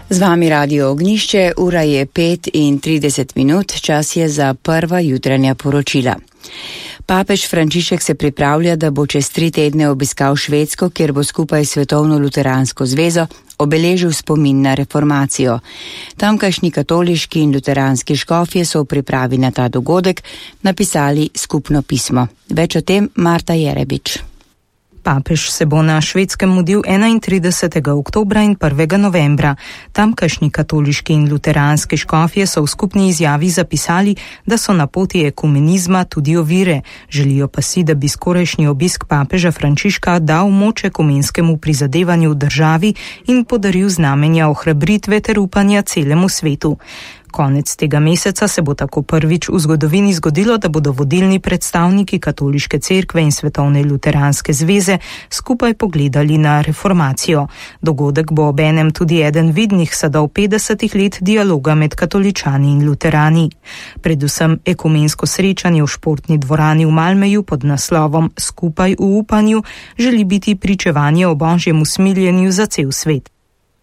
Z vami Radio Ognišče, ura je 5:30, čas je za prva jutranja poročila. Papež Frančišek se pripravlja, da bo čez 3 tedne obiskal Švedsko, kjer bo skupaj s Svetovno luteransko zvezo obeležil spomin na reformacijo. Tamkajšnji katoliški in luteranski škofje so v pripravi na ta dogodek napisali skupno pismo. Več o tem Marta Jerebič. Papež se bo na Švedskem mudil 31. oktobra in 1. novembra. Tamkajšnji katoliški in luteranski škofje so v skupni izjavi zapisali, da so na poti ekumenizma tudi ovire. Želijo pa si, da bi skorajšnji obisk papeža Frančiška dal moč ekumenskemu prizadevanju v državi in podaril znamenja ohrabritve ter upanja celemu svetu. Konec tega meseca se bo tako prvič v zgodovini zgodilo, da bodo vodilni predstavniki katoliške cerkve in Svetovne luteranske zveze skupaj pogledali na reformacijo. Dogodek bo obenem tudi eden vidnih sadov 50 let dialoga med katoličani in luterani. Predvsem ekumensko srečanje v športni dvorani v Malmeju pod naslovom Skupaj v upanju želi biti pričevanje o božjem usmiljenju za cel svet.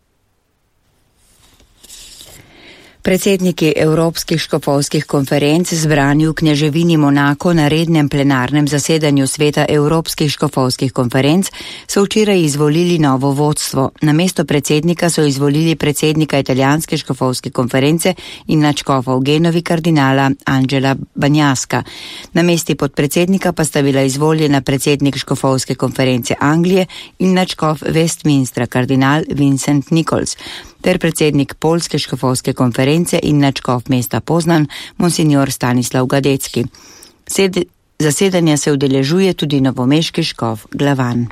Predsedniki Evropskih škofovskih konferenc zbrani v kneževini Monako na rednem plenarnem zasedanju Sveta Evropskih škofovskih konferenc so včeraj izvolili novo vodstvo. Namesto predsednika so izvolili predsednika Italijanske škofovske konference in nadškofa v Genovi kardinala Angela Banjaska. Na mesti podpredsednika pa sta bila izvoljena predsednik škofovske konference Anglije in nadškof Westminstra kardinal Vincent Nichols ter predsednik Poljske škofovske konference in nadškof mesta Poznan, monsignor Stanislav Gadecki. Zasedanja se udeležuje tudi novomeški škof Glavan.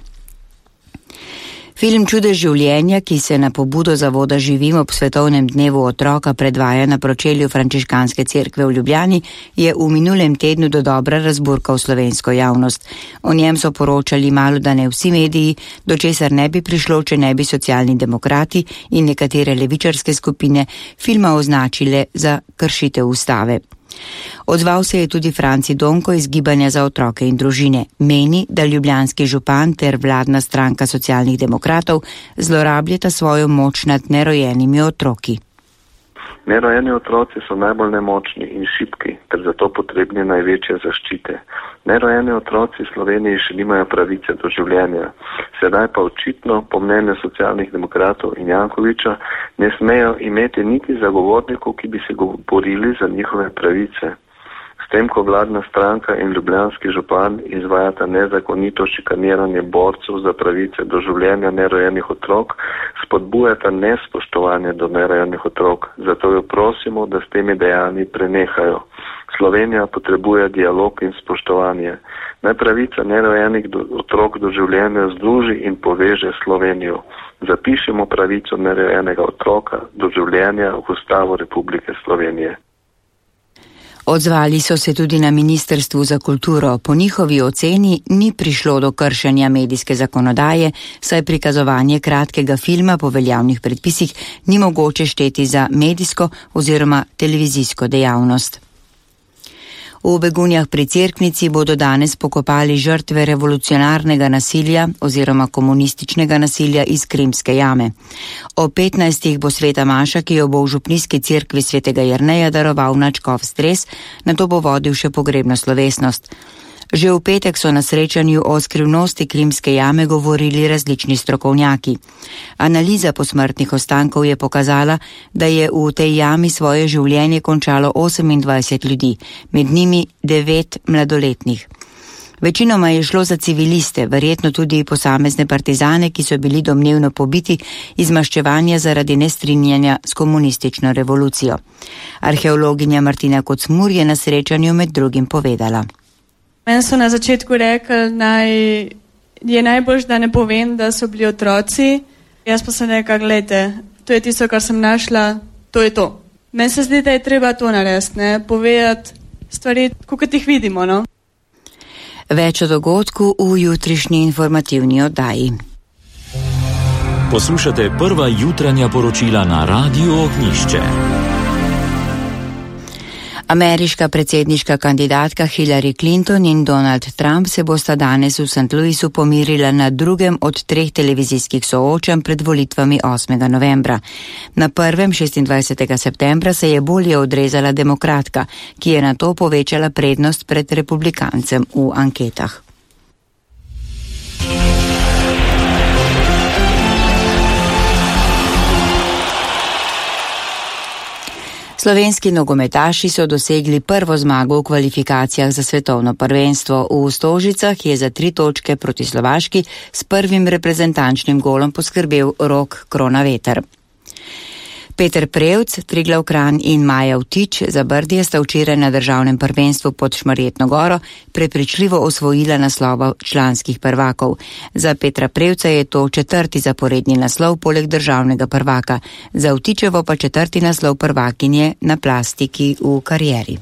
Film Čudež življenja, ki se na pobudo zavoda Živim ob svetovnem dnevu otroka predvaja na pročelju Frančiškanske cerkve v Ljubljani, je v minulem tednu dodobra razburkal slovensko javnost. O njem so poročali malodane vsi mediji, do česar ne bi prišlo, če ne bi Socialni demokrati in nekatere levičarske skupine filma označile za kršitev ustave. Odzval se je tudi Franci Donko iz Gibanja za otroke in družine. Meni, da ljubljanski župan ter vladna stranka Socialnih demokratov zlorabljata svojo moč nad nerojenimi otroki. Nerojeni otroci so najbolj nemočni in šibki, ter zato potrebni največje zaščite. Nerojeni otroci v Sloveniji še nimajo pravice do življenja. Sedaj pa očitno, po mnenju Socialnih demokratov in Jankovića, ne smejo imeti niti zagovornikov, ki bi se borili za njihove pravice. S tem, ko vladna stranka in ljubljanski župan izvajata nezakonito šikaniranje borcev za pravice do življenja nerojenih otrok, spodbujata nespoštovanje do nerojenih otrok. Zato jo prosimo, da s temi dejanji prenehajo. Slovenija potrebuje dialog in spoštovanje. Naj pravica nerojenih otrok do življenja združi in poveže Slovenijo. Zapišimo pravico nerojenega otroka do življenja v Ustavo Republike Slovenije. Odzvali so se tudi na Ministrstvu za kulturo. Po njihovi oceni ni prišlo do kršenja medijske zakonodaje, saj prikazovanje kratkega filma po veljavnih predpisih ni mogoče šteti za medijsko oziroma televizijsko dejavnost. V Begunjah pri Cerknici bodo danes pokopali žrtve revolucionarnega nasilja oziroma komunističnega nasilja iz Krimske jame. O 15. bo sveta maša, ki jo bo v župnijski cerkvi svetega Jerneja daroval nadškof Stres, nato bo vodil še pogrebno slovesnost. Že v petek so na srečanju o skrivnosti Krimske jame govorili različni strokovnjaki. Analiza posmrtnih ostankov je pokazala, da je v tej jami svoje življenje končalo 28 ljudi, med njimi 9 mladoletnih. Večinoma je šlo za civiliste, verjetno tudi posamezne partizane, ki so bili domnevno pobiti iz maščevanja zaradi nestrinjanja s komunistično revolucijo. Arheologinja Martina Kocmur je na srečanju med drugim povedala. Meni so na začetku rekli, je najbolj, da ne povem, da so bili otroci. Jaz pa sem rekla, gledajte, to je tisto, kar sem našla, to je to. Meni se zdi, da je treba to narediti, povedati stvari, kot jih vidimo. No? Več o dogodku v jutrišnji informativni oddaji. Poslušate prva jutranja poročila na Radiu Ognišče. Ameriška predsedniška kandidatka Hillary Clinton in Donald Trump se bosta danes v St. Louisu pomirila na drugem od 3 televizijskih soočenj pred volitvami 8. novembra. Na prvem 26. septembra se je bolje odrezala demokratka, ki je nato povečala prednost pred republikancem v anketah. Slovenski nogometaši so dosegli prvo zmago v kvalifikacijah za svetovno prvenstvo. V Stožicah je za 3 točke proti Slovaški s prvim reprezentančnim golom poskrbel Rok Kronaveter. Peter Prevc, Triglav Kranj in Maja Vtič za Brdje sta včeraj na državnem prvenstvu pod Šmarjetno goro prepričljivo osvojila naslova članskih prvakov. Za Petra Prevca je to 4. zaporedni naslov poleg državnega prvaka, za Vtičevo pa 4. naslov prvakinje na plastiki v karieri.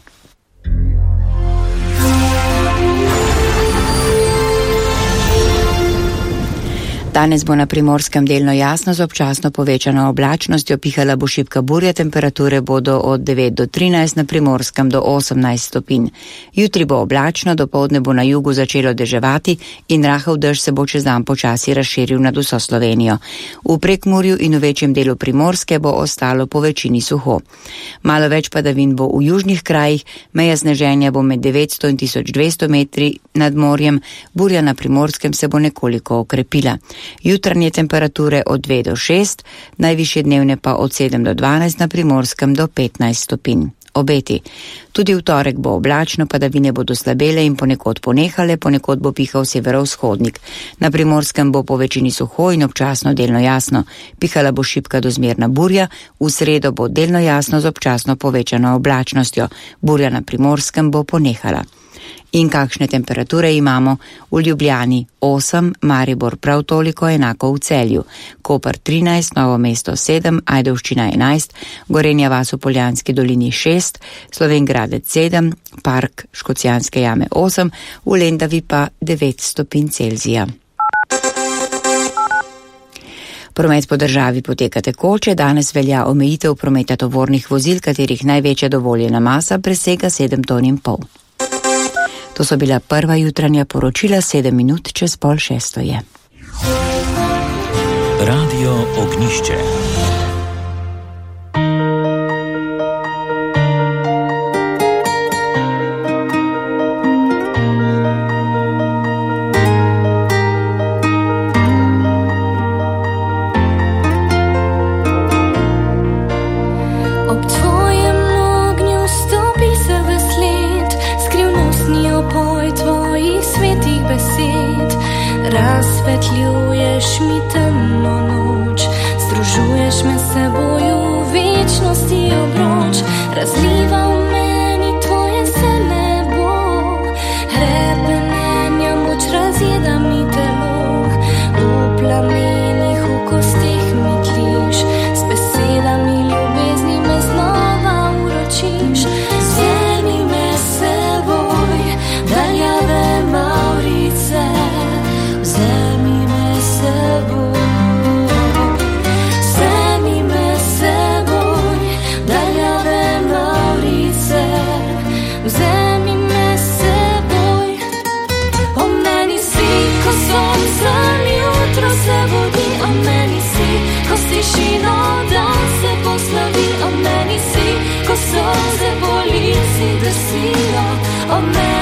Danes bo na Primorskem delno jasno z občasno povečano oblačnostjo, pihala bo šibka burja, temperature bodo od 9 do 13, na Primorskem do 18 stopinj. Jutri bo oblačno, dopoldne bo na jugu začelo deževati in rahel dež se bo čez dan počasi razširil nad vso Slovenijo. V Prekmurju in v večjem delu Primorske bo ostalo po večini suho. Malo več padavin bo v južnih krajih, meja sneženja bo med 900 in 1200 metri nad morjem, burja na Primorskem se bo nekoliko okrepila. Jutranje temperature od 2 do 6, najvišje dnevne pa od 7 do 12, na Primorskem do 15 stopinj. Obeti. Tudi v torek bo oblačno, padavine bodo slabele in ponekod ponehale, ponekod bo pihal severovzhodnik. Na Primorskem bo po večini suho in občasno delno jasno. Pihala bo šibka do zmerna burja, v sredo bo delno jasno z občasno povečano oblačnostjo. Burja na Primorskem bo ponehala. In kakšne temperature imamo? V Ljubljani 8, Maribor prav toliko, enako v Celju. Koper 13, Novo mesto 7, Ajdovščina 11, Gorenja vas v Poljanski dolini 6, Slovenj Gradec 7, Park Škocjanske jame 8, v Lendavi pa 9 stopinj Celzija. Promet po državi poteka tekoče, danes velja omejitev prometa tovornih vozil, katerih največja dovoljena masa presega 7,5 ton. To so bila prva jutranja poročila, 7 minut čez 5:30 je. Radio Ognišče. Razsvetljuješ mi temno noč, združuješ me s seboj v večnosti obroč, razliva v meni tvoje se nebo, hrepenenja moč razjeda mi telo, v plamenih v kostih mi tliš, s besedami ljubezni me znova uročiš. Vzemi me s seboj, daljave Mavrice, vzemi me s seboj, vzemi me s seboj, daljave Mavrice, vzemi me s seboj. O meni si, ko soncem jutro se budi, o meni si, ko s tišino dan se poslavi, o meni si, ko solze po lici drsijo, o meni